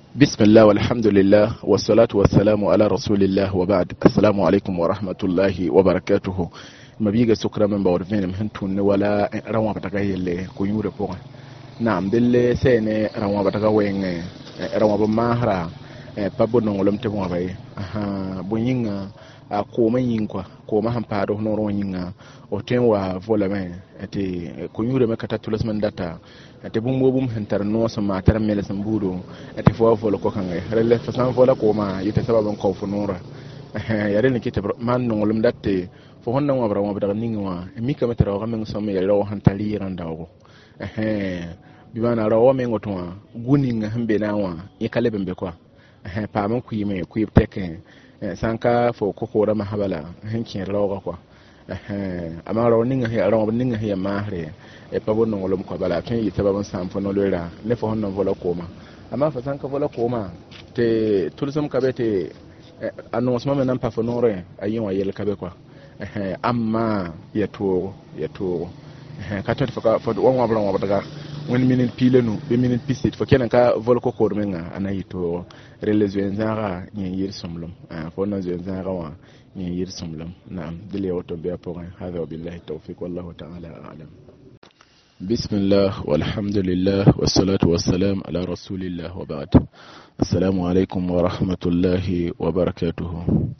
بسم الله والحمد لله والصلاة والسلام على رسول الله وبعد. السلام عليكم ورحمة الله وبركاته. ما بيجي سكرة من بورفين مهنتون ولا روما بتغير اللي كيورة بوه. نعم دل سنة روما بتغوين روما بمهرة بابو نقولم تبغى باي بوينغ كوما ينقى كوما هم بارو نورو ينغ وتنوا فولمين ati kunyure makata tulas mandata ati bumbo bum hentar no sama tar mele sambudo ati fo fo ko kangay rele fasan fo la ko ma yite sababan ko fo nora yare ni kite man no ngolum datte fo honna wa bra wa bra ningwa mi ka metara wa men sama yare wa hantali randawo bi mana rawo men ngotwa guninga hambe nawa yakale bembe kwa pa man ku yime ku teke sanka fo ko ko ra mahabala henkin rawo kwa ama rawo ninga he rawo ninga he mahre pabo no ngolom ko bala tan yi sababan samfo no lera ne fo honno vola koma ama fa sanka vola koma te tulusum kabete annonce men nan pa fo nore ayin wa yel kabe kwa amma yato ka tot fo won wa bla wa daga 1 minute pile no 2 minute pisit fo kenan ka vola ko kormenga anayito relation zara ni yir somlum fo no zara wa يرسم لهم نعم دليل وتوبيا بوغان هذا وبالله التوفيق والله تعالى أعلم. بسم الله والحمد لله والصلاة والسلام على رسول الله وبعد. السلام عليكم ورحمة الله وبركاته.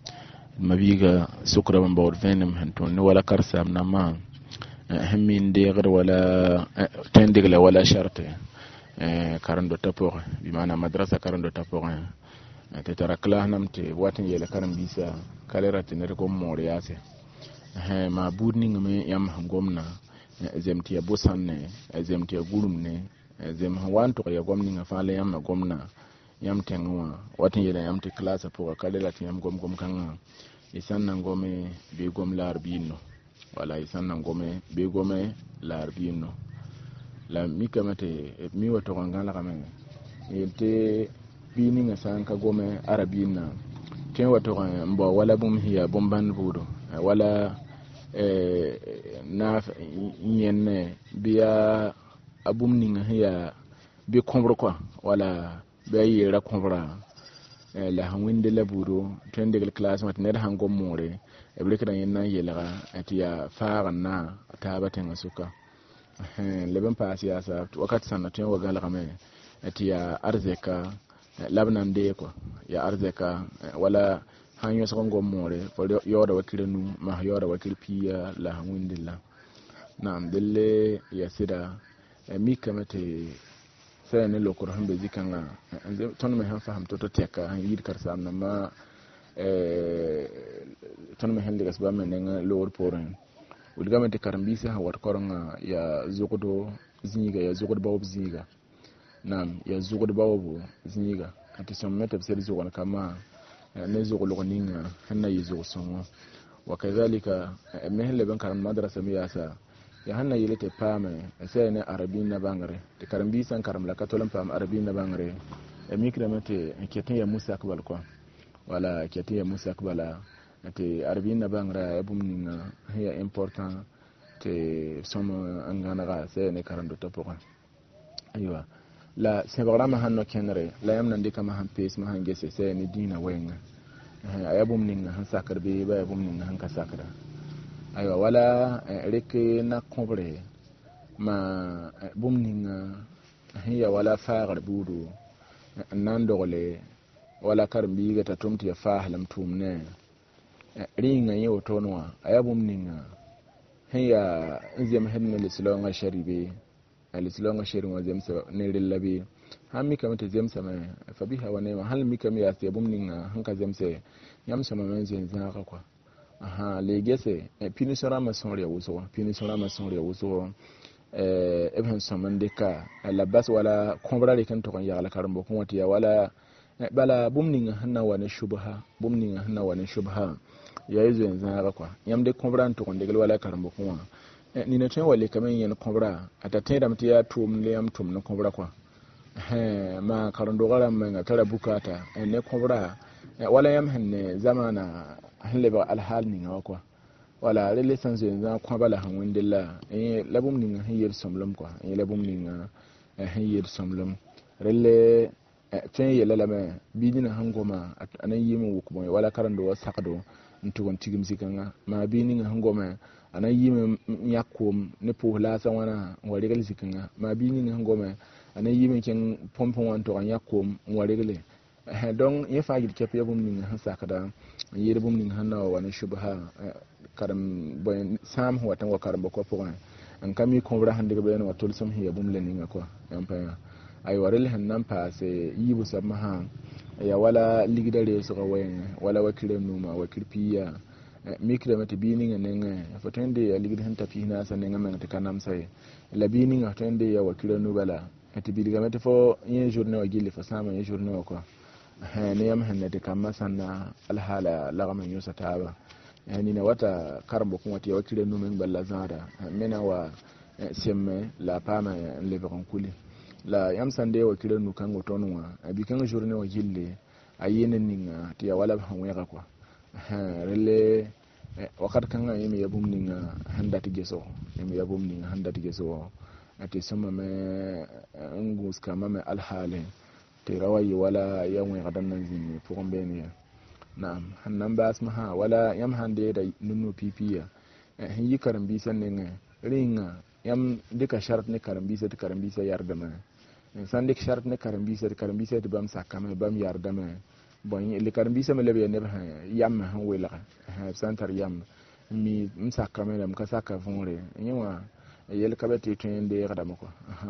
مبيغا سكرة من بور فينم هنتون ولا كرسام نما همين ديغر ولا تندغلا ولا شرط كارندو تابوغ بمعنى مدرسة كارندو تابوغ تترى كلاهنم تي واتن يلا كارم بيسا kalera tinere ko moriase ma budni ngame yam hangomna zemti ya bosanne zemti ya gurumne zem wanto ya gomni ngafale yam gomna yam tengwa watin yela yam te classe pour kalera tin yam gom kan isanna ngome be gom larbino wala isanna ngome be gome larbino la mikamate mi wato ngala kame yete bini ngasanka gome arabina ken wato mbo wala bum hiya bomban budo wala na nyenne biya abum ninga hiya bi kombro kwa wala be yera kombra la hawinde la budo tende class mat ne hango more e bleke dan yenna yela atiya faara na tabaten suka leben pasia sa wakati sana tun wagala kame atiya arzeka labnan de ko ya arzeka wala hanyo songo more fo yoda wakilenu ma yoda wakil piya la hawindilla nam delle ya sida mi kamate sai ne lokor hambe zikanga ton me han faham to teka yid karsam na ma ton me hande gasba men nga lor poren ulgamate karambisa wat koronga ya zugodo zinga ya zugodo bawo zinga nam ya zugodo bawo zinga ati sommeta biseri zugodo kama ne zugodo ninga hanna yizo songo wakadhalika mehele ban karam madrasa miyasa ya hanna yilete pame sai ne arabin na bangare te karambisa karam la katolan pam arabin na bangare mikramate ketin ya musa akbal kwa wala ketin ya musa akbala te arabin na bangare abum ninga ya important te somo angana ga sai ne karando topoka aywa la sebrama hanno kenre la yamna ndika ma hampes ma hangese sai ne dina wenga ayabum ninga han sakarbe ba ayabum ninga han kasakara aywa wala reke na kobre ma bum ninga hiya wala faagar budu nan dogole wala karbi ga tatumti ya fahlam tumne ringa yew tonwa ayabum ninga hiya nzem hedna lislonga sharibe alislonga shirin zemsa ne rillabe hammi kamata zemsa mai fabiha wa ne hal mikam ya sebum ninga hanka zemsa yamsa man zenza kwa aha legese pinisora masonre wuso eben samandeka la bas wala kombrare kan to kan yala karambo ko watiya wala bala bumninga hanna wa ne shubha ya yizo zenza kwa yamde kombran to kon degal wala karambo ko ni na tun wale kaman yin kobra atatin da mutiya tum le am tum na kobra kwa ma karando garan man tara bukata ne kobra wala yam hanne zamana halle ba alhal ni kwa wala rele sanzo yanzu kwa bala hanwin dilla labum ni hayir somlum kwa labum ni hayir somlum rele tun yela lame bini na hangoma anan yimi wukumo wala karando wasakdo ntugon tigim sikanga ma bini nga hangoma anan yimi yakom ne po la sawana warigal sikanga ma bini nga hangoma anan yimi ken pompon wanto an yakom warigal don ya fagil kepe yabum ni han sakada yebum ni hanna wa shubha karam boy sam huwa tan wa karam ko pogan an kami konbra hande ga bayano watol sam hiya bum leninga ko yampa ay warel hannan pa se yibu samaha ya wala ligidare su gawen wala wakire numa wakirpiya mikre mate bini nenge fatende ya ligid hanta pina sanenga men te kanam sai la bini ngatende ya wakire nubala ati bidiga mate fo yen journée wa gili fa sama yen journée ko ne yam hannade kamma sanna alhala lagaman yusa taba yani na wata karambo kuma ti wakire numen balla zara mena wa semme la pama le bakon kuli la yam sande wakire nu kango tonwa abi kan journée wa gille ayenen ninga ti wala han wega kwa rele wakat kan yemi yabum ninga handati geso yemi yabum ninga handati geso ati sama me ngus kama me alhale te rawayi wala yawon gadan nan zini fugon beniya na'am hannan ba asmaha wala yam hande da nunu pipiya yi karam bisan ne ringa yam dika shart ne karam bisa yarda ma san dik shart ne karam bisa da bam sakama bam yarda ma bon le karam bisa me lebe ne yam han wela santar yam mi msakama lam ka saka fonre yiwa yel kabati tun de gada mako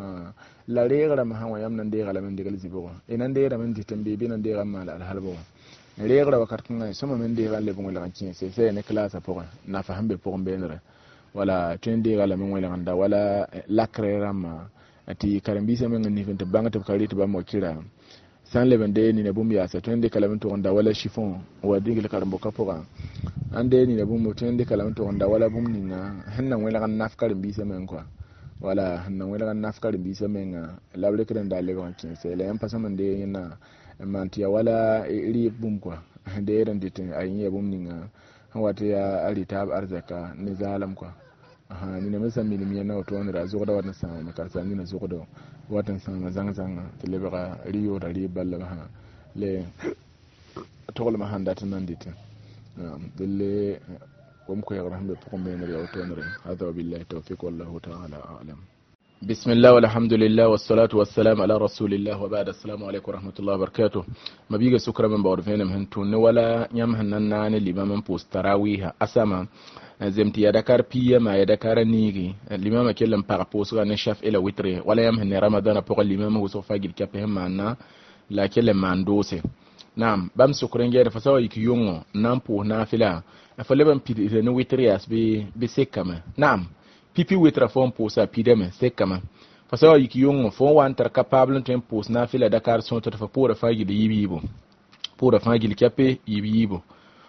la re gada ma hawa yam nan de gala men de gal zibo enan de ramen ditambe bi nan de gamma al halbo re gada wakartin ngai sama men de galle bon la kin se ne classe pour na fahambe pour benre wala tun de gala men wala ganda wala lakre rama ati karambisa men ni fente bangata kalite ba mo kira san leben de ni ne bum ya sa tun de kala men to ganda wala chiffon wa digil karambo kapora ande ni ne bum mo tun de kala men to ganda wala bum ni na hannan wala kan nafkar bisa men kwa wala hannan wala kan nafkar bisa men lawle kiran da le ban kin sai la yan pasaman de yana mantiya wala iri bum kwa de ran de tin ayin bum ni na hawata ya arita arzaka ni zalam kwa ni ne mesa mi mi na to ni razo da wannan sama na karsa ni na zo da watan sama zanga telebara riyo da riballa ha le togol ma handa tan nandita delle kom ko yagra hambe ko me ne yaw to nare hada billahi tawfiq wallahu ta'ala a'lam bismillah walhamdulillah wassalatu wassalamu ala rasulillah wa ba'da assalamu alaykum warahmatullahi wabarakatuh mabiga sukra man bawr fenam hantu ne wala nyam hannan nane limaman postarawiha asama zemti ya dakar piya ma ya dakar nigi limama kellam par posra ne chef ila witre wala yam hanne ramadan pour limama wo so fagil kape manna la kellam mandose nam bam sukren gere fasawa yiki yongo nampo nafila afaleban pide ne witre asbe be sekama nam pipi witra fon posa pideme sekama fasawa yiki yongo fon wantar capable ten pos nafila dakar son to fa pour fagil yibibo pour fagil kape yibibo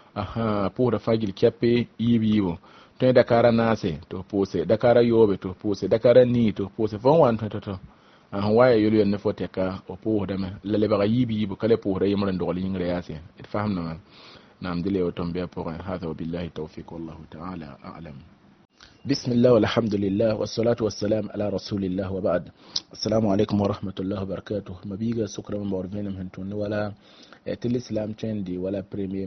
pour fagil kape yibibo to dakara nase to pose dakara yobe to pose dakara ni to pose fon wan to waya yulu yan fote ka o pour dama lele ba yibibo kale pour yimran do lingre yase it fahamna nam dile o tombe pour hada billahi tawfiq wallahu ta'ala a'lam bismillah walhamdulillah wassalatu wassalam ala rasulillah wa ba'd assalamu alaykum wa rahmatullahi wa barakatuh mabiga sukra mawrvenam hantun wala til islam tendi wala premier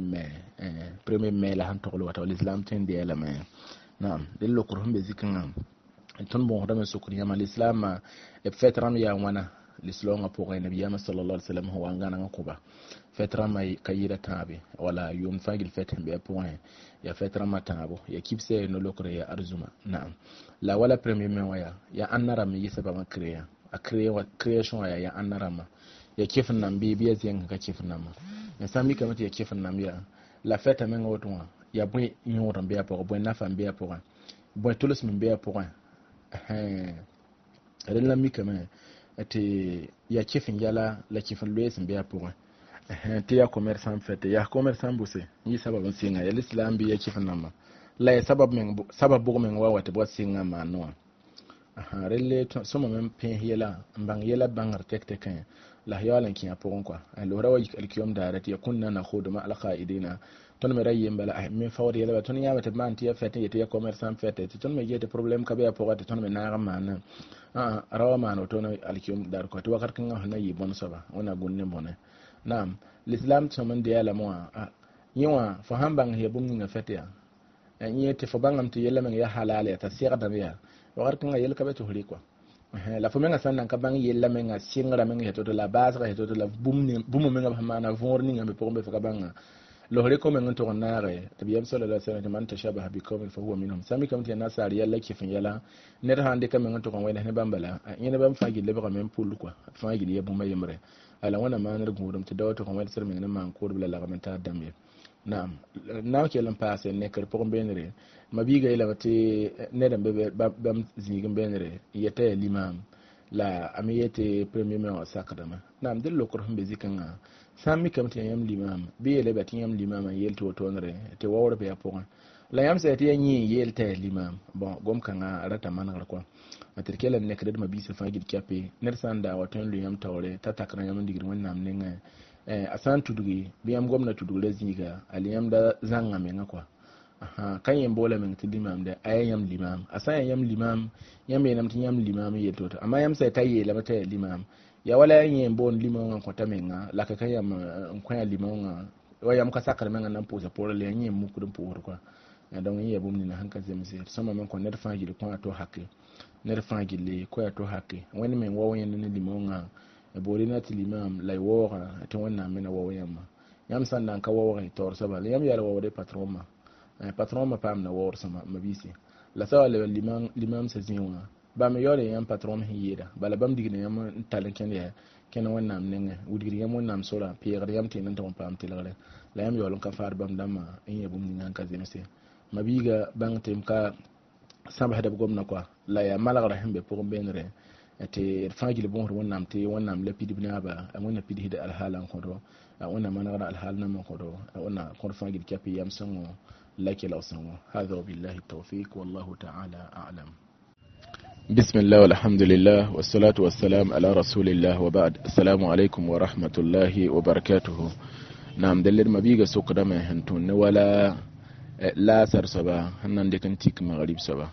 mai la han tokolo wata islam tendi la mai naam dillo ko humbe zikan ton bon dama sukri yama l'islam e fetram ya wana l'islam pour nabi yama sallallahu alaihi wasallam huwa ngana ngakuba fetram ay kayira tabi wala yum fagil fetem be point ya fetram tabo ya kipse no lokre ya arzuma naam la wala premier mai waya ya annara mi yisaba ma créer a création ya annara ma ya kifin nan biya zai ga kifin nan ma ya sami kamar ya kifin nan biya la fête men otwa ya bwe nyoron biya pour bwe nafa biya pour bwe tulus min biya pour rela mi kamar ate ya kifin yala la kifin loyesin biya pour te ya commerçant fête ya commerçant buse yi sababin singa ya l'islam biya kifin nan ma la ya sababu men wa wata bwa singa ma no rele soma men pen yela mbang yela bangar tek kan la yalan ki apon quoi lo rawa alkiyom darati yakunna nakhudu ma alqaidina ton me rayem bala me fawri yela ton yamata man tiya fete yete commerçant fete ton me yete problème kabe apogate ton me naga man rawa man ton alkiyom dar ko to wakar kan na yi bon saba wana gunne bone nam l'islam toman de yala mo yiwa fo hambang he bum nga fete ya yete fo bangam ti yela men ya halale ta sira da ya wakar kan yel kabe to huri quoi la fo menga sannan ka bang yella menga singra menga heto la base ga heto la bum menga hamana vorni ngambe pombe fa ka banga lo hore ko menga to nare tabiyam sallallahu alaihi wasallam man tashabaha bi qawmin fa huwa minhum sami kam tiya nasar yalla ki fin yalla ner hande kam menga to kon wayna ne bambala yene bam fa gille ba men pul quoi fa gille yebum mayemre ala wana manar gudum ti dawato kon wayna sir menga man ko bla la gamenta dambe naam naw ke lam passe ne kar pour benre mabiga ila wati nedam be bam zigin benre yete l'imam la amiyete premier me sakadama naam dillo ko humbe zikanga sami kam te yam l'imam be le bat yam l'imam yelto tonre te wawre be apon la yam sa te yanyi yelte l'imam bon gom kanga rata manar ko matrikela ne kred mabisa fagid kape nersanda waton lu yam tawre tatakra yam digir wonnam nenga asan tudugi biyam gwamna tudugule ziga aliyam da zanga menga kwa kan yin bola men ti limam da ayam limam asan yam limam yam yenam ti yam limam yeto amma yam sai tayi la mata limam ya wala yin bon limam ko ta menga la ka yam ko limam wa yam ka sakar menga nan posa por le yin mu kudin por kwa don yi yabum ni na hanka zemse sama men ko ner fangil ko to hakke ner fangil ko to hakke wani men wawo yin ni limam borina ti limam lay wora to wonna mena wo yamma yam sannan ka wo ray tor sabal yam yala wo de patron ma pam na wor sama mabisi la sawa le limam sa zinwa ba me yore yam patron hiyeda bala bam digine yam talen ken ya ken wonna mnenge wudigri yam wonna sola pierre yam tin nan to pam tilare la yam yolon ka far bam dama en yebum ni nan ka zemse mabiga bang tem ka sabah da gomna kwa la ya malagra hembe pour benre ate fangil bon wonnam te wonnam la pidi binaba amona pidi hida alhalan kodo wonna manara alhalna mo kodo wonna kon fangil kapi yam sango laki law sango hadha billahi tawfiq wallahu ta'ala a'lam bismillah walhamdulillah wassalatu wassalam ala rasulillah wa ba'd assalamu alaykum wa rahmatullahi wa barakatuh nam dalir mabiga sokda me hantun wala la sar saba hanan de kan tik maghrib saba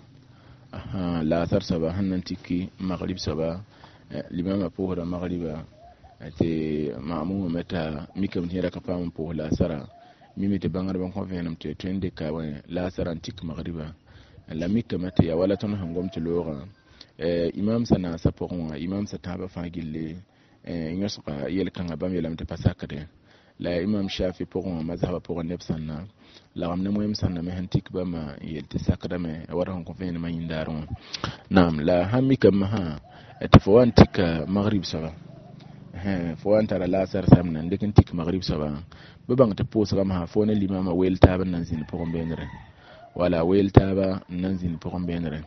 la asar saba hannan tiki maghrib saba limama pohra maghriba te ma'mum meta mikam hira ka pam pohla sara mimi te bangar ban konfenam te twende ka wa la asaran tik maghriba la mikam meta ya wala tan hangom te lora imam sana saporon imam sa taba fagille nyosuka yel kanga bam yelam te pasakade la imam shafi poron mazhaba poron nepsanna la amna moyem sanna me hantik bama yelte sakada me waran ko fen ma yindaron nam la hammi kam ha etfwan tik maghrib saba fwan tara la sar samna ndekin tik maghrib saba babang te pos kam ha fona limama wel taba nan zin poron benre wala wel taba nan zin poron benre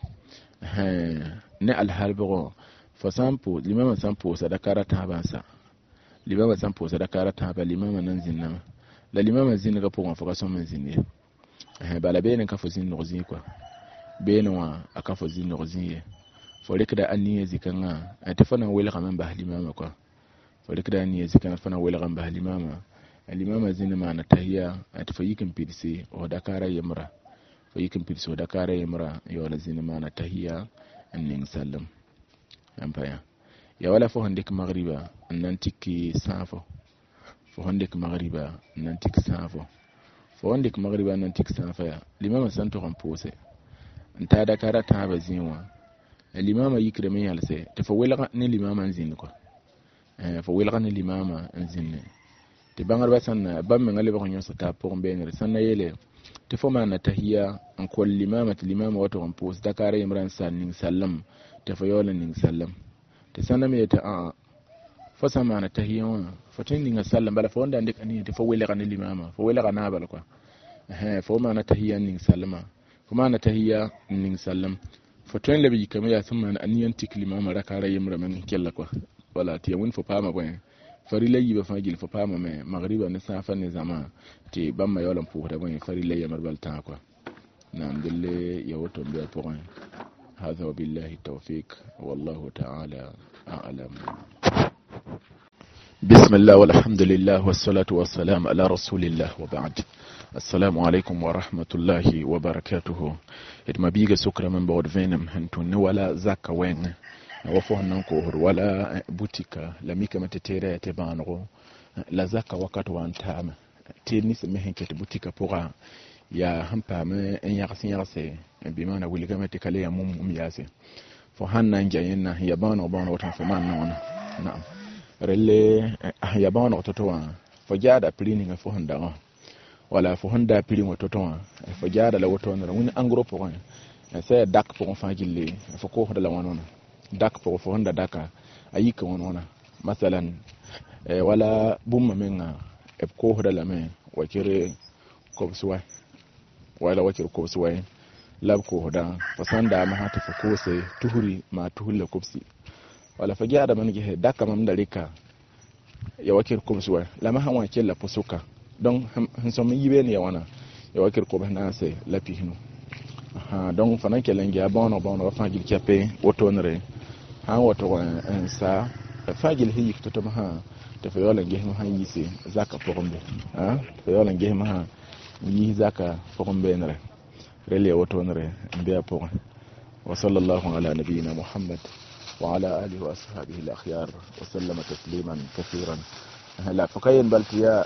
ne al halbo fa sampo limama sampo sadakara taba sa limama sampo sadakara taba limama nan zinna la limama zin ga pour information man zin bala benen ka fo zin nozi quoi benwa aka fo zin nozi fo lekda anniye zikanga atafana wel gaman ba limama quoi fo lekda anniye zikanga fana wel gaman ba limama zin ma na tahiya atfa yikin pidsi o dakara yamra fo yikin pidsi o dakara yamra yo la zin ma na tahiya annin sallam ampaya ya wala fo handik maghriba nan tikki safo fo handik maghriba nan tik safo fo handik maghriba nan tik safo ya limama santo kan pose nta da karata ba zinwa limama yikre men yalse te fo wela ne limama zin ko fo wela ne limama zin te bangar ba sanna bam men ngale ba ko nyosa ta pour benere sanna yele te fo mana tahiya an ko limama wato kan pose da kare imran salling sallam te fo yola ning sallam te sanna me ta fo samana tahiya fo tin nga sallam bala fo nda ndik ani te fo wela kan limama fo wela kana bala ko fo mana tahiya ning sallama fo mana tahiya ning sallam fo tin lebi kamya ya samana aniyan tik limama rakara yimra men kella ko wala te won fo pama boy farila yiba fagil fo pama me maghriba ne safa ne zama te bamma yolam fu da boy farila yamar balta ko nam dille yawoto be point هذا وبالله التوفيق والله تعالى أعلم بسم الله والحمد لله والصلاة والسلام على رسول الله وبعد. السلام عليكم ورحمة الله وبركاته. إدما بيجا سكرة من بعد فينم هنتون ولا زكا وين وفوه ننكوهر ولا بوتيكا لميكا متتيري تبانغو لا زكا وقت وانتام تيني سمهن كت بوتيكا بوغا يا همبا من يغسي يغسي بمانا ولغا متكالي مياسي فوهنا نجاينا يبانو بانو وتنفمان نونا. نعم rele ya ba na ototowa fajada pilini nga fo handa wala fo handa pilini ototowa fajada la woto na woni angro po c'est dak pour fa gille fo ko hoda la wonona dak pour fo handa daka ayika wonona masalan wala bumma menga e ko hoda la me wakire ko suwa wala wakire ko suwa lab ko hoda fasanda ma hata fo ko se tuhuri ma tuhulla kopsi wala fajada man ge daka mam dalika ya wakir ko suwa lama hawa kella posuka donc hansom yibe ne wana ya wakir ko bana se lapi hinu donc fanan kelen ge abono bono fagil kape wotonre han woto en sa fagil hi to ma te fa yola ge ma yisi zaka pogombe fa yola ge ma yi zaka pogombe nre rele wotonre mbiya pogo wa sallallahu ala nabiyyina muhammad وعلى آله وأصحابه الأخيار وسلم تسليما كثيرا. لا فكاين بالتيا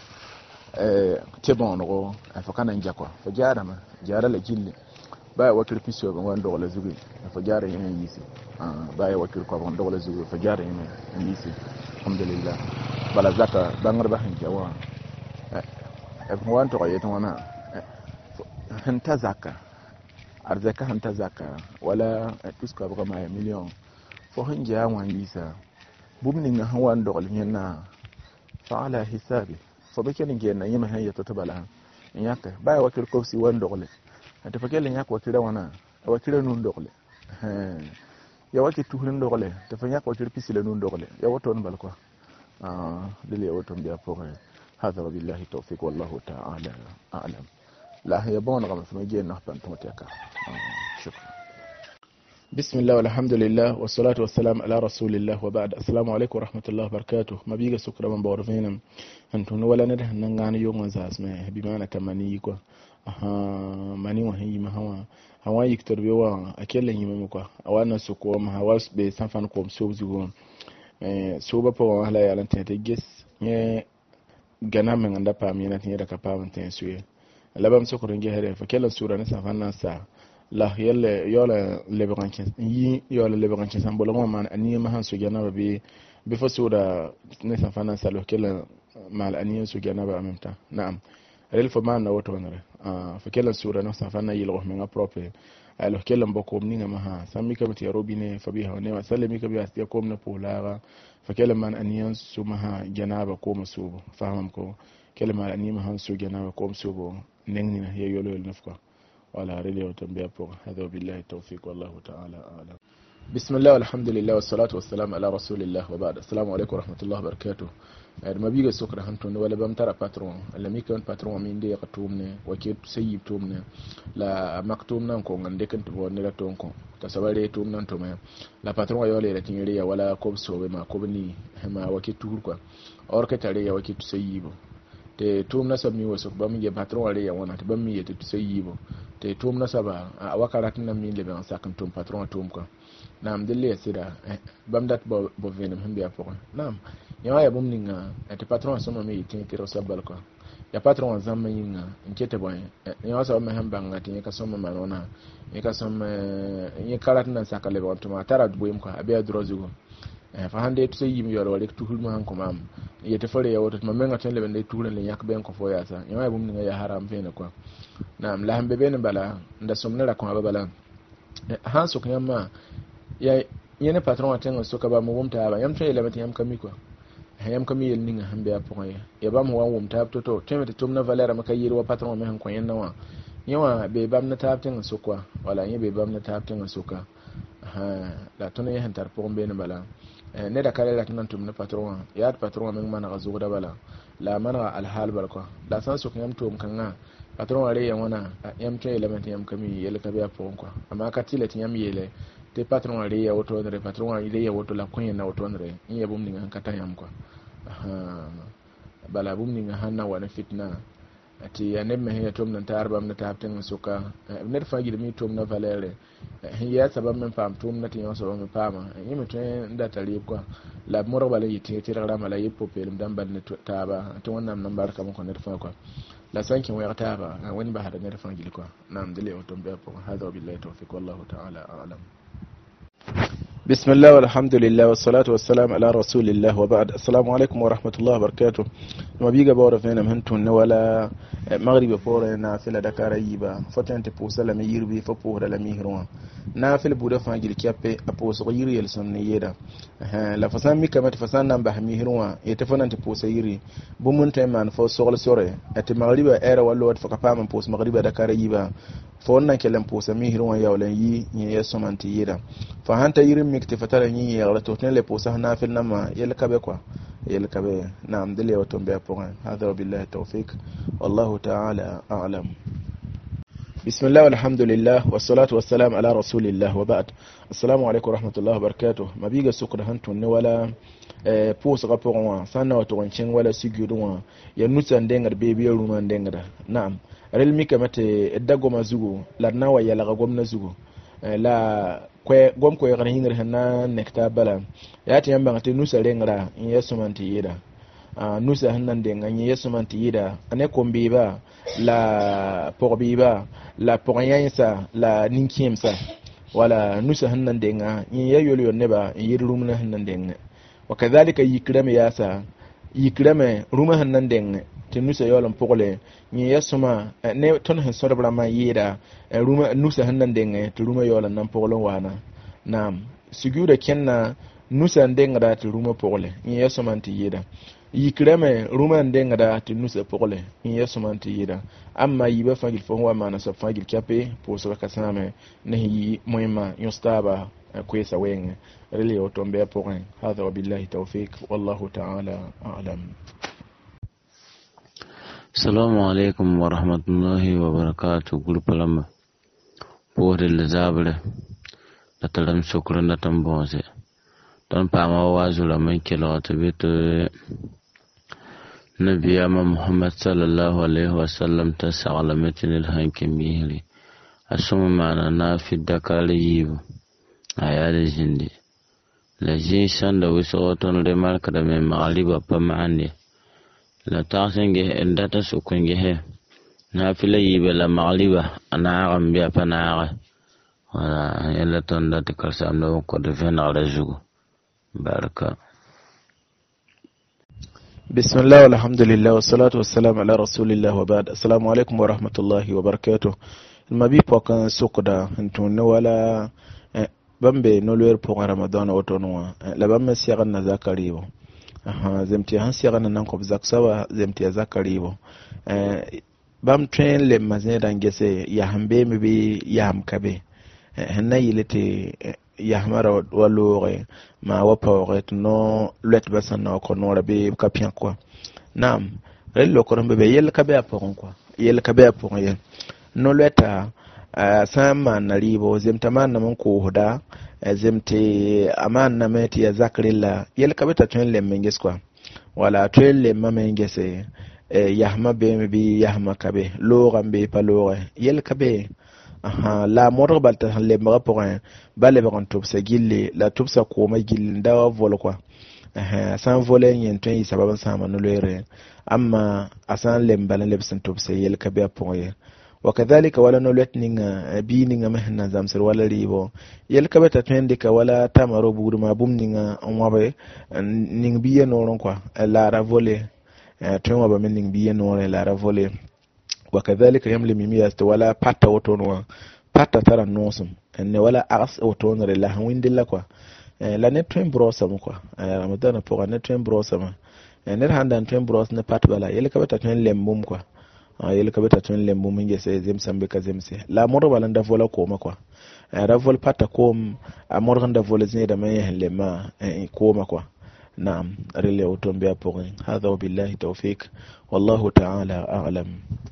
تبونغو فكان نجاكوا فجارما جارا لجيل باي وكيل بيسو بان دوغلا زوغي فجارا يمين يسي باي وكيل كو بان دوغلا زوغي فجارا يمين يسي الحمد لله بلا زكا بانغر باهن جوا وان تو يتوانا هنتا زكا ارزكا هنتا زكا ولا تسكا بغما مليون fo hanja wan yisa bumni nga hawan dogol nyana fa ala hisabi fo be ken ngena yima hayya to tabala nyaka bay wakil ko si wan dogole ata fakele nyaka wakira wana wakira nun dogole ya wakil tuhun dogole ta fa nyaka wakil pisile nun dogole ya waton bal ko dile waton biya fo hada billahi tawfiq wallahu ta'ala a'lam la hiya bon gam fa ngi na pan to teka shukran. بسم الله والحمد لله والصلاة والسلام على رسول الله وبعد. السلام عليكم ورحمة الله وبركاته. ما بيجا سكرة من بورفينم هنتون ولا نده نغاني يوم زاس ما بمعنى كماني كوا ماني وهي ما هو يكتر بيوا أكيد لين يمكوا أوانا سكوا ما هو بسافن كوم سوبزون سوبا بوا هلا يالن تنتجس جنا من عند بامينا تنيرا كبام تنسوي لبام سكرة نجهره فكلا سورة نسافن ناسا la yelle yola leberanke yi yola leberanke sambolo man ani ma han su gana be fasuda ne san fana salo kala mal ani su gana ba amta na'am rel fo man na woto nare fa kala sura no san fana yilo men propre alo kala mboko mninga ma ha sami ka mti robine fa biha ne wa sallami ka bi asya kom na polara fa kala man ani su ma ha janaba ko musubo faham ko kala mal ani ma han su janaba ko musubo nengni na yolo nafka وعلى رلي وتنبيه فوق. هذا بالله التوفيق والله تعالى أعلم. بسم الله والحمد لله والصلاة والسلام على رسول الله وبعد. السلام عليكم ورحمة الله وبركاته. ما بيجي سكر هنتون ولا بمترى باترون اللي ميكون باترون من دي قطومنا وكيد سيب تومنا لا مكتومنا نكون عندك تبغى نلا تونكم تسوالي تومنا نتوما لا باترون يولي لتنيريا ولا كوبسو بما كوبني هما وكيد توركوا أوركتاريا وكيد سيبو te tumna sabmi wasu bam ye patron ale ya wana te bam ye te sayibo te tumna saba a wakaratin nan min le ban sakan tum patron tum ko nam delle sida bam dat bo venem himbe afo nam yawa ya bum ninga te patron so mi tin tiro sabal ko ya patron zamma yinga nkete boy yawa so me hamba ngati ka so ma manona ka so ye karatin nan sakale bon tuma tara boyim ko abe drozugo fa hande to sey yimi yoro rek tuhul ma hanko mam yete fare ya woto ma menga tan le bende tuhulen le yak ben ko fo ya sa yawa bum ni ya haram fene ko nam la hambe ben bala nda somna la ko bala han so kanyama ya yene patron atengo so ka ba mo wumta ba yam tele le yam kami ko yam kami yel ninga hambe apo ya ba mo wan wumta to temete tumna valera maka yiri wa patron me han ko yenna wa yawa be bam na tapten so kwa wala yebe bam na tapten so ka la tona yahan tar po ben bala ne da kare la tunan tumna patron ya patron men mana gazo da bala la mana alhal barko la san su kan tum kan patron are yan wana yam to element yam kami yele ka be po ko amma ka tile tin yam yele te patron are ya woto ne patron are ya woto la kun na woto ne in ya bum ni kan kata yam ko bala bum ni hanna wana fitna ati ya nemme he tom nan tarba na tapten suka ner fagi mi tom na valere ya sabab men fam tom na tin so me pama yimi tun da tari ko la moro bala yiti tira mala yipo pelum dan ban ne taba to wannan nan barka mun ko ner fa ko la sankin wa taba wani ba hada ner fagi ko nam dile o tom be ko hada billahi tawfiq wallahu ta'ala a'lam. بسم الله والحمد لله والصلاة والسلام على رسول الله وبعد. السلام عليكم ورحمة الله وبركاته. ما بيجا بورا فينا مهنتون ولا مغرب فورا نافلة دكار يبا فتن تبوس لما يربي فبوه لما يهرون نافلة بودا فانجل كيابي أبوس غير يلسون يدا لا فسان مي كما تفسان نام بهم يهرون يتفنن تبوس يري بمن تمان فوس سوغل سوري أت مغرب إيرا واللوات فكبام بوس مغرب دكار يبا فورنا كلام بوس ميهرون يا ولا يسومان تيدا فهانتا يرم مكتفتر ني يغلا توتن لي بوسا نافل نما يلكبه كوا يلكبه نعم دلي وتم بيان هذا وبالله التوفيق والله تعالى اعلم. بسم الله والحمد لله والصلاة والسلام على رسول الله وبعد. السلام عليكم ورحمة الله وبركاته. ما بيجا سكر هنتون ولا pos rapport sana wato wancin wala sigurwa ya nutsan dengar bebe ruman dengar na'am relmi kamate dago mazugo larnawa ya laga gomna zugo la kwe gom ko yaran hingar hanna nekta bala ya ta yamba ngate nusa rengra in yasumanti yida nusa hannan de nganye yasumanti yida ane kombe ba la porbi ba la poryansa la ninkimsa wala nusa hannan de nga in yayolo neba yirumna hannan de wakadhalika yikrame yasa yikrame ruma hannan de tinusa yolam pokole ni yasuma ne ton han sorbra ma yida ruma nusa hannan de ruma yolan nan pokolon wana nam siguda kenna nusa ndenga da ruma pokole ni yasuma anti yida yikrame ruma ndenga da tinusa pokole ni yasuma anti yida amma yiba fagil fo wa mana sa fagil kape poso kasame nehi moyma yostaba كويس وين رلي وتومبيا بوين هذا وبالله توفيق والله تعالى أعلم. السلام عليكم ورحمة الله وبركاته. قل بلما بور الزابلة لتلم شكرا نتنبوزي تن باما وازولا من كلا تبيت نبي محمد صلى الله عليه وسلم تسعى لمتن الهنكميهلي أسمى معنا نافي الدكال ييبو ayade jindi la jin sanda wisoton de marka da me magaliba pa maande la taxenge endata sukunge he na fila yibe la magaliba ana gambiya pana wala yalla ton da tikal amna ko de fena rajugo baraka. بسم الله والحمد لله والصلاة والسلام على رسول الله وبعد. السلام عليكم ورحمة الله وبركاته. المبي بوكان سوكدا انتون ولا bambe no leer pour ramadan otonwa la bamme siaga na zakaribo zemti han siaga nan ko zaksawa zemti zakaribo bam train le mazeda ngese ya hambe mbi ya hamkabe hanna yilete ya hamara walore ma wapawret no let basan no ko no rabe kapian quoi nam rello ko rambe yel kabe apon quoi yel kabe apon yel no leta sama na ribo zemtaman na mun ko huda zemte aman na meti ya zakrilla yel kabeta twenle menges kwa wala twenle mamengese yahma be bi yahma kabe lo gambe palo yel kabe la modre balta le rapport balle ba kon sa gille la tubsa ko ma gille ndawa vol kwa san voler yen tun yi sababan sama no lere amma asan lembalan lebsan tubsa yel kabe apoye وكذلك ولا نولت نينغا بي نينغا مهنا زامسر ولا ريبو يلكبتا تندك ولا تامرو بودو ما بوم نينغا اموابي نينغ بي نورون كوا لا رافولي تيما با من نينغ بي نورون لا رافولي وكذلك يملي ميمياست ولا باتا اوتونوا باتا ترى نوسم ان ولا اغس اوتونر لا ويندلا كوا لا نتوين بروسام كوا رمضان بوغا نتوين بروسام نر هاندان توين بروس ne pat bala yelkabata tun lembum kwa yel kabeta tun lembu minge se zemsambe kazemse la moro balanda vola ko makwa ravol pata kom amor ganda vola zine da may lema ko makwa naam rele otombe apo hadha billahi tawfik wallahu ta'ala a'lam.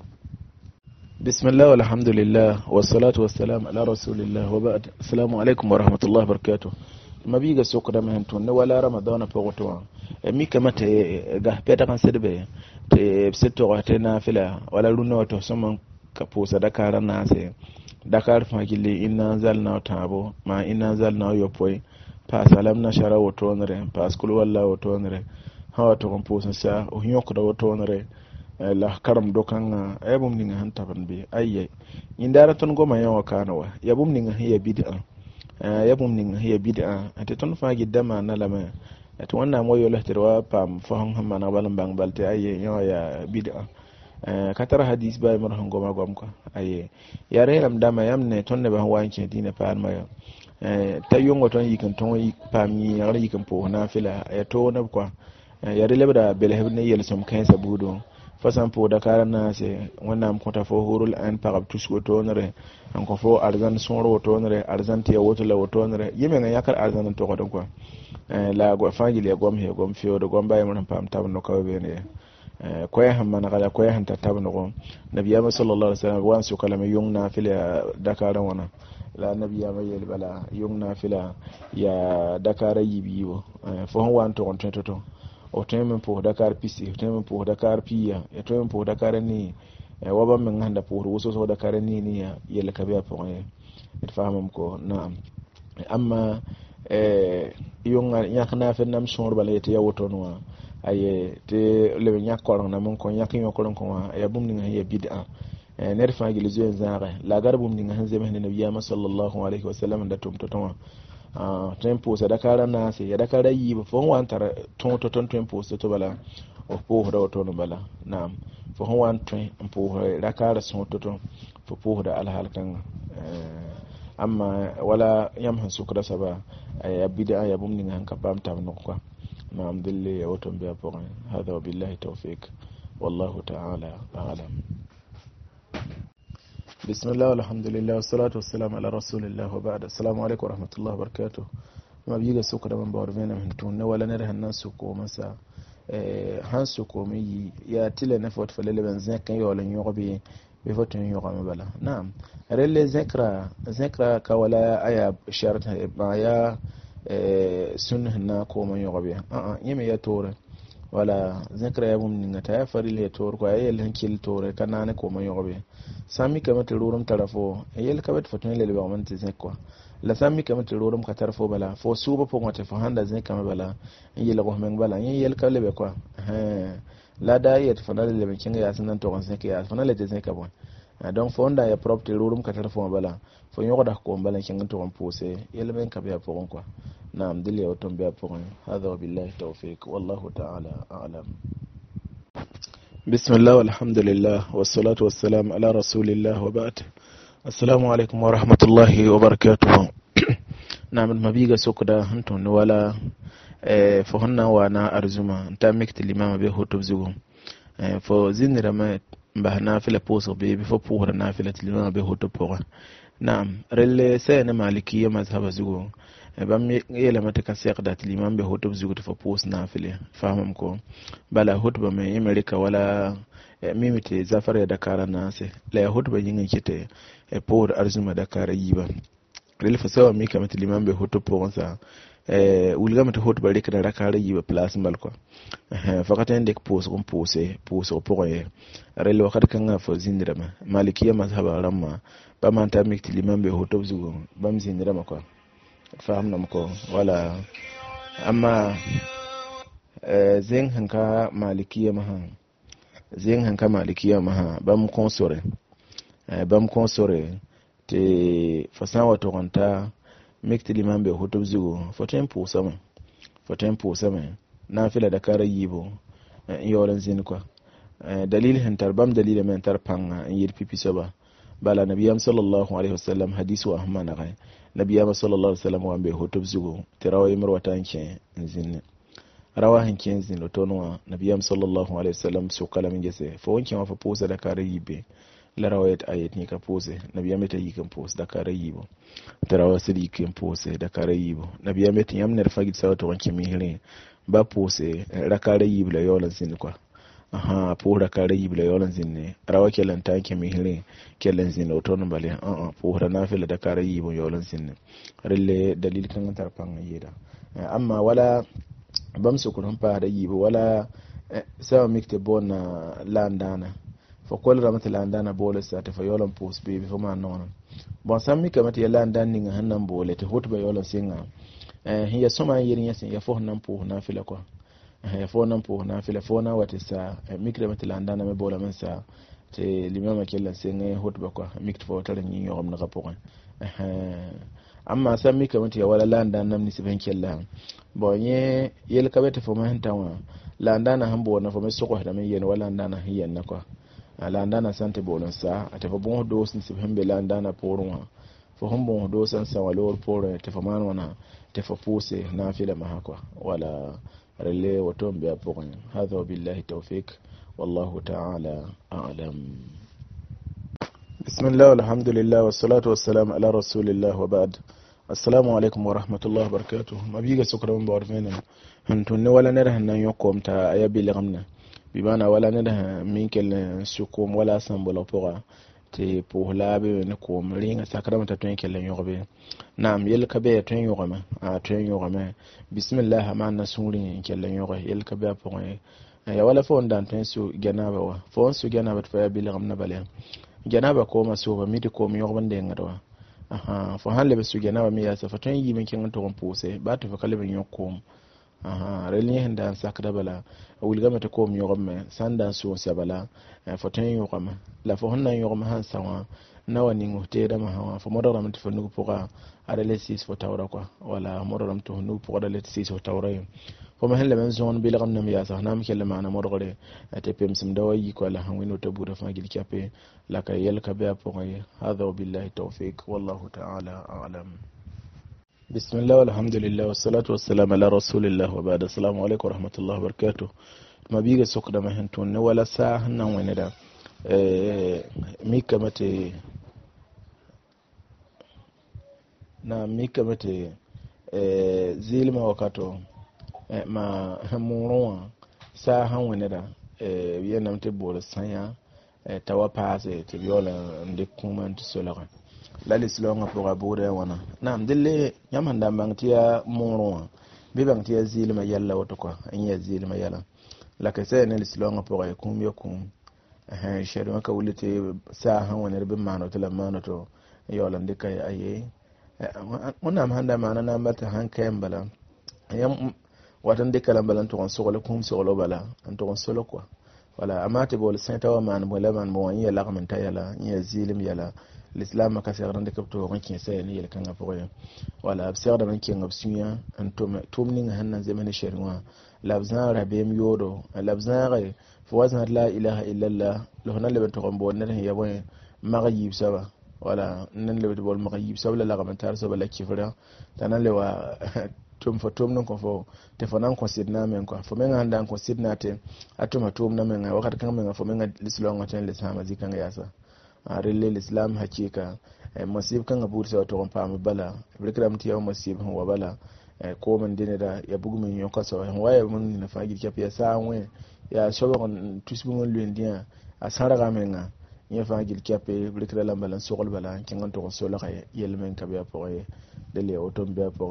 بسم الله والحمد لله والصلاة والسلام على رسول الله وبعد. السلام عليكم ورحمة الله وبركاته. ما بيجا سوق ده مهنتون ولا رمضان فوقتوا mi kama te ga peta kan sedbe te seto te na fila wala runo to somon ka posa dakara na se dakar fa gille inna zalna tabo ma inna zalna yopoi pa salam na shara woto nre pa skul walla woto nre ha to kon posa sa o nyoko da woto nre la karam dokan bum ninga hanta ban be ayye indara ton goma yawa kanawa ya bum ninga hiya bid'a ya bum ninga hiya bid'a ate ton fa gidama na lama at wannan moyo lahtirwa pam fahon hamma na balan bang balte ayye ya bid'a katara hadis bay mar hango ma gom ko ayye ya relam dama yamne ton ne ba wanke dina pa ma tayongo ton yikan ton yik pami ya yikan po na fila ya to na ko ya relebda belhebne yelsom kansa budo fasan po dakar na se wannan kota fo hurul an pagab tusko to nere an ko fo arzan sonro to nere arzan te woto la woto nere yeme nga yakar arzan to ko don ko la go fangi le gom he gom fiyo do gom bay mon pam tab no ko be ne ko ya hamma na kala ko ya hanta tab no ko nabiyama sallallahu alaihi wasallam wan su kalama yungna fil dakar wana la nabiyama yel bala yungna fila ya dakar yibiwo fo hon wan to on to o temen po dakar pisi o temen po dakar piya e temen po dakar ni waba men handa po wuso so dakar ni ya yele kabe po e famam ko naam amma yonga nyakna fe nam sor bale te yawoto no aye te le nyakko na mon ko nyakin yokko ko ya bum ni ya bid'a ner fa gi le zo zare la garbum ni hanze men nabiyama sallallahu alaihi wasallam da tum to tempo sa dakara na se ya dakara yi ba fon wan tar ton tempo to bala o po do to no bala naam fon wan tempo dakara son to po da alhal kan amma wala yamhan sukra saba ya bid'a ya bum ninga hanka pam tam no ko naam dille ya woto biya po hada billahi tawfik wallahu ta'ala a'lam. بسم الله والحمد لله والصلاة والسلام على رسول الله وبعد. السلام عليكم ورحمة الله وبركاته. ما بيجي سكر من بارفينا من تون ولا نره الناس سكو مسا هان سكو مي يا تلا نفوت فلله بنزك يولا يغبي بفوت يغم بلا. نعم رل ذكرى كولا أيا شرط ما يا سنه ناكو من يغبي يمي يا تور wala zakra ya bum ninga ta fari le tor ko ay len kil tore kanane ko ma yobe sami kamata rurum tarafo ayel kabet fotne le ba man tizek ko la sami kamata rurum ka tarafo bala fo suba po ngote fo handa zek kam bala yel ko men bala yel ka le be ko la da yet fanale le be kinga ya sanan to kon zek ya fanale de zek bon donc fo onda ya propre rurum ka tarafo bala fo yogo da ko bala kinga to kon pose yel ben ka be po ko نعم دلي وتم بأبوغن هذا وبالله التوفيق والله تعالى أعلم. بسم الله والحمد لله والصلاة والسلام على رسول الله وبعد. السلام عليكم ورحمة الله وبركاته. نعم المبيغة سكدا هنتون ولا فهنا وانا أرزما انتامكت الإمام بيهو تبزيهم فزين رمى بهنا في لبوس بي فبوهر نافلة الإمام بيهو تبوغن. نعم رلي سينا مالكية مذهب زيهم bam yela mata ka saqdat liman be hoto zugutu fa post na file famam ko bala hutba me america wala mimite zafare da kara na se la hutba yin kite e por arzuma da kara yiba rel fa sawa mi kamata liman be hoto po sa ulga mata hutba rek da kara yiba place mal ko fakata ende post on pose po e rel wakat kan fa zindirama malikiya mazhaba ramma ba man ta mikti liman be hoto zugu bam zindirama ko فهمنا مكو ولا أما زين هنكا مالكية مها بام كونسوري تي فسان وتوغنتا مكت الإمام بي هوتو بزيغو فتن پو سمن نافلة دكار ييبو يولن زين كوا دليل هنتر بام دليل من تر پانغا يير بي سبا bala nabiyam sallallahu alaihi wasallam hadisu ahmana gai nabiyam sallallahu alaihi wasallam wambe hotob zugo tirawa yimar watanke nzinne rawa hanke nzinno tonwa nabiyam sallallahu alaihi wasallam su kala min gese fo wonke ma fa posa da kare yibe la rawayat ayat ni ka pose nabiyam ta yi kan pose da kare yibo tirawa sidi kan pose da kare yibo nabiyam ta yamne fagid sawato wanke mi hire ba pose da kare yibo la yolan sin kwa pura kare yibla yolan zinne rawa kelan tanke mi hire kelan zinne oton bale pura nafila da kare yibo yolan zinne rille dalil kan tarpan yida amma wala bam sukurum pa da yibo wala sawa mikte bona landana fo kol ramata landana bole sa te fo yolan pos be fo ma non bon sammi kamata ya landan ni hannan bole te hotba yolan singa hiya soma yirin yasin ya fo nan po na fila ko ya fo nan po na fila fo na wata sa mikre mata landana me bola men sa te limama kella singa hotba ko mikte fo tare ni yom na rapor amma sammi kamata ya wala landan nam ni siben kella bonye yel kabete fo ma hantawa landana hambo na fo me soko da men yen wala landana hiyan na ko landana sante bolon sa ate fo bon do sin sibembe landana porwa fo hombo do san sa walor por te fo man wana te fo puse na fila mahakwa wala rele wotombe apon hadha billahi tawfik wallahu ta'ala a'lam. Bismillah walhamdulillah wassalatu wassalamu ala rasulillah wa ba'd. Assalamu alaikum wa rahmatullahi wa barakatuh. Mabiga sukran ba warfena hantunne wala nere hanan yokom ta ayabi lamna bimana wala nere minkel sukum wala sambola pora te pour labe ne ko ringa sakram ta tun kelen yobe nam yel kabe tun yogama a tun yogama bismillah ma na suri kelen yobe yel kabe pour ya wala fo ndan tun su ganaba wa fo su ganaba fa ya bilam na bale ganaba ko ma so ba mi de ko mi yobe ndenga do fo halle be su ganaba mi ya sa fa tun yi min kin to pose ba to fa kalbe yokom relin henda sakra bala wulgama to ko mi yogama sanda su sabala foten yogama la fo honna yogama han sawa nawani ngote da ma hawa fo modoram to nugo poka ada le 6 fo tawra kwa wala modoram to nugo poka le 6 fo tawra fo ma helle men zone bi lagam nam ya sa nam kelle mana modore ate pem sim dawayi ko la hanwino to bura fa gil kape la kay yel ka be po ngay hada billahi tawfik wallahu ta'ala a'lam. Bismillah walhamdulillah wassalatu wassalamu ala rasulillah wa ba'da. Assalamu alaikum warahmatullahi wabarakatuh. Mabiga sokda mahantun wala sa hannan wani da mika mate zilma wakato ma hamuruwa sa han wani da yana mate bolo sanya tawa pase te viola de kuma ntisola lalis longa pour abure wana nam dille yamanda bangtia moro be bangtia zilma yalla wato ko anya zilma yalla la ka sai ne lislonga pour ay kum yokum shedo maka wulite sa han woni be mano to la mano to yola ndika aye mona handa mana na mata han kembala yam watan de kala balan to on solo kum solo bala an to on solo ko wala amate bol senta wa man bola man bo anya la kamanta yalla nya zilim yalla l'islam ka sera de kapto rankin sai ne yel kanga poye wala absar da rankin absunya antum tumnin hannan zaman shari'a labzan rabem yodo labzan fo wazna la ilaha illa allah lo hanan le to gombo nan ya boy magayib saba wala nan le bol magayib saba la gamantar saba la kifra tanan le wa tum fo tum non ko fo te fo nan ko sidna men ko fo men anda ko sidna te atuma tum na men wakat kan men fo men lislonga ten le sama zikanga yasa rille l'islam hakika masib kan abur sa to on pam bala bikram tiya masib wa bala ko man dine da ya bugu min yon kaso waye mun na fagi ke ya sawe ya shogon tusbun lundia asara ga menga ya fagi ke bikra lambalan sokol bala kin on to so la yelmen ka be po de le otom be po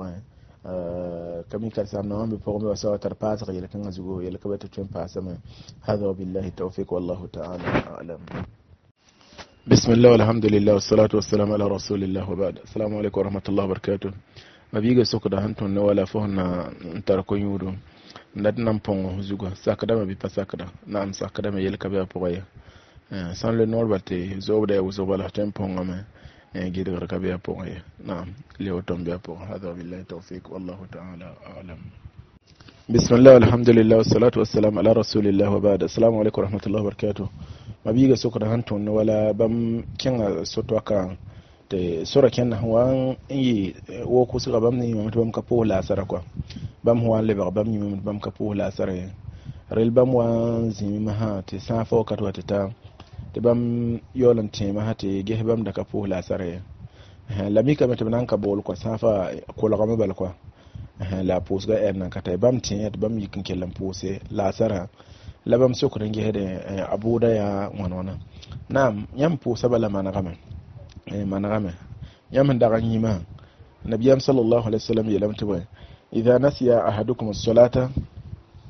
kami kar sam na be po me wasa tar pas ga yel kan azugo yel ka be to tem pas ma hada billahi tawfiq wallahu ta'ala a'lam. Bismillah walhamdulillah wassalatu wassalamu ala rasulillah wa ba'd. Assalamu alaikum warahmatullahi wabarakatuh. Mabiga sokda hanton ne wala fona tarko yudo ndadnam pongo zugo sakada mabi pasakada nam sakada me yelka be apoya san le norbate zobda uzobala tempongo me gidir ka be apoya nam le otombe apo hada billahi tawfik wallahu ta'ala a'lam. Bismillah walhamdulillah wassalatu wassalamu ala rasulillah wa ba'd. Assalamu alaikum warahmatullahi wabarakatuh. Mabiga sokda hanton ne wala bam kenga sotwaka te sura ken wan yi wo ku su bam ni mam bam ka po la sara ko bam wan le bam ni mam bam ka po la sara rel bam wan zimi ma ha te sa fo ka to ta te bam yolan te ma ha te ge bam da ka po la sara la mi ka meta nan ka bol ko sa fa ko la gama bal ko la pos ga en ka te bam te bam yikin kelam pose la sara la bam sokran ge hede abuda ya wonona nam yam po sabala mana gama managame yaman daga nyima nabiyam sallallahu alaihi wasallam yalam tabai idha nasiya ahadukum as-salata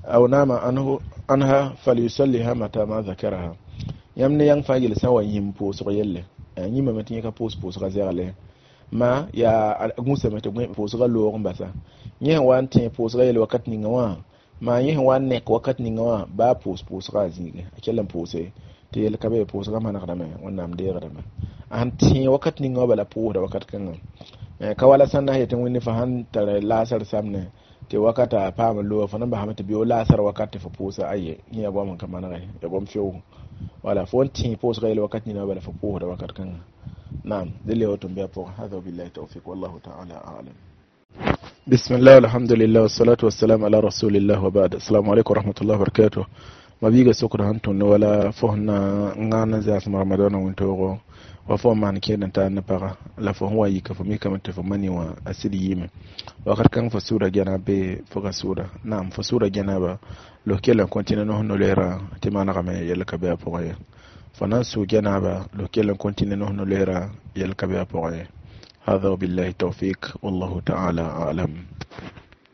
أو نام عنها فليصليها متى ما ذكرها يمني yang fagil sawa yim pos yelle nyima metin ka pos razerle ma ya gusa meta pos ga lo mbasa nyi wan tin pos ga yelle wakat ni ngawa ma nyi wan nek wakat ni ngawa ba pos ga zige akelan pose te yelle ka be pos ga mana kadame wannan de ga dama an tin wakat ni ngawa bala po da wakat kan ka wala sanna hetin wani fahan tare lasar samne te wakata pama lo fa namba hamata biyo lasar wakati fa posa aye ni ya bom kan mana ya bom fiyo wala fonti posa ga ile wakati ni bala fa po da wakat kan na'am dole wato biya po hada billahi tawfiq wallahu ta'ala a'lam bismillah alhamdulillah wassalatu wassalamu ala rasulillah wa ba'd assalamu alaikum warahmatullahi wabarakatuh mabiga sokra hantun wala fohna ngana za ramadan wonto wa fo man kenan ta na para la fo wa yi ka fo mi kamata fo mani wa asiri yime wa kan fo sura gana be fo ga sura na'am fo sura gana ba lo kela continue no no lera te mana ga me yel ka be fo ya fo nan su gana ba lo kela continue no no lera yel ka be fo ya hada billahi tawfiq wallahu ta'ala a'lam